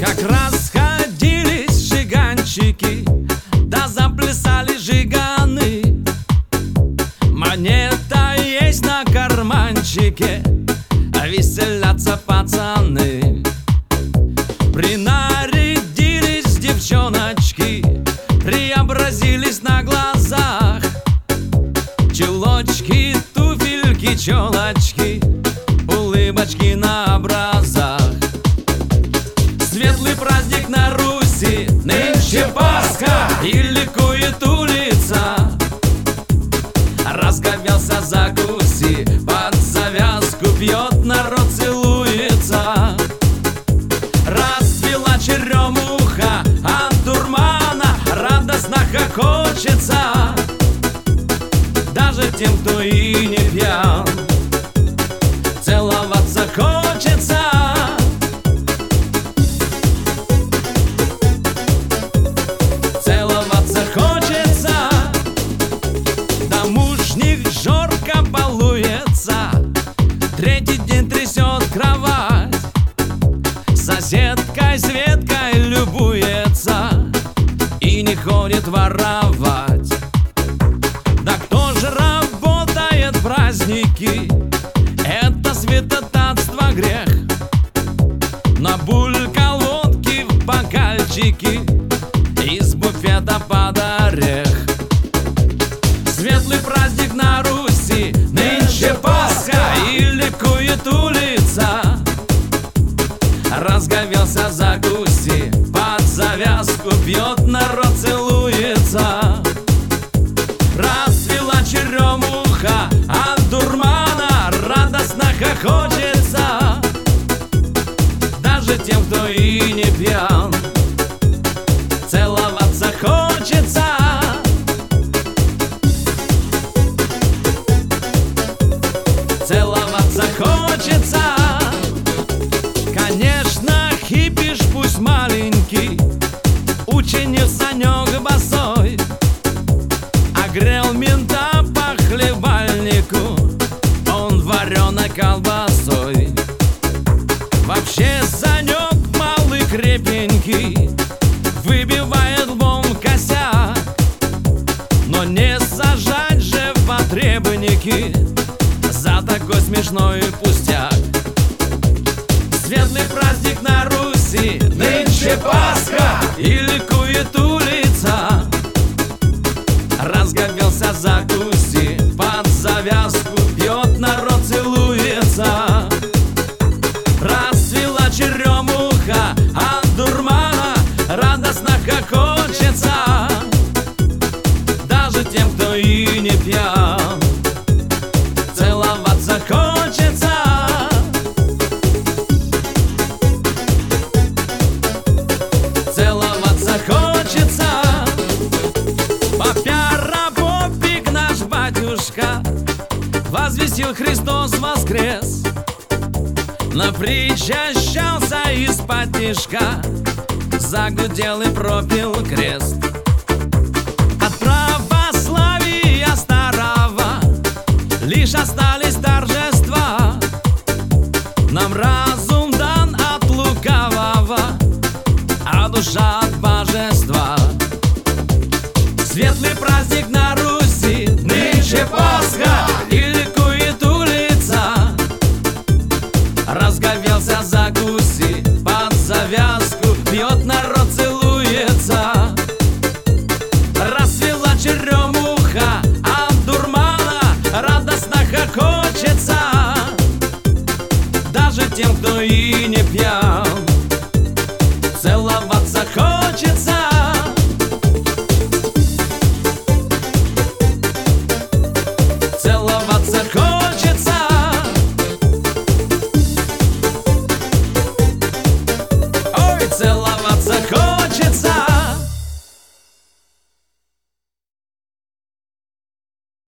Как расходились жиганчики, да заплясали жиганы. Монета есть на карманчике, а веселятся пацаны. Принарядились девчоночки, преобразились на глазах. Чулочки, туфельки, челочки, улыбочки на образах. Светлый праздник на Руси, нынче Пасха, и ликует улица. Разговелся закуси, под завязку пьет, народ целуется. Расцвела черемуха, от дурмана радостно хохочется. Даже тем, кто и не пьян, целоваться хочется. Целоваться хочется. Да мужник жорко балуется, третий день трясет кровать. Соседкой Светкой любуется и не ходит воровать. Да кто же работает в праздники? Это святотатство грех. Набулькал водки в бокальчики, из буфета под орех. Светлый праздник на Руси, нынче Пасха, и ликует улица. Разговелся закуси, под завязку пьет, народ целуется. Расцвела черемуха, от дурмана радостно хохочется. Даже тем, кто и не пьян, целоваться хочется. Целоваться хочется. Конечно, хипиш пусть маленький, ученик Санек босой, огрел мента по хлебальнику, он вареной колбасой. Вообще Санек малый крепенький, выбивает лбом косяк, но не сажать же в потребники за такой смешной пустяк. Светлый праздник на Руси, нынче Пасха, и ликует улица. Разговелся закуси, под завязку пьет, народ целуется. Расцвела черемуха, от дурмана радостно хохочется. Даже тем, кто и не пьян, целоваться хочется. Целоваться хочется. Попяра-попик наш батюшка возвестил: Христос воскрес. Напричащался из-под тишка, загудел и пропил крест. От православия старого лишь остались торжества. Нам разум дан от лукавого, а душа от божества. Светлый праздник на Руси, нынче Пасха, и ликует улица. Разговелся закуси, под завязку пьет, народ целуется. Расцвела черемуха, от дурмана радостно хохочется. Даже тем, кто и не пьян,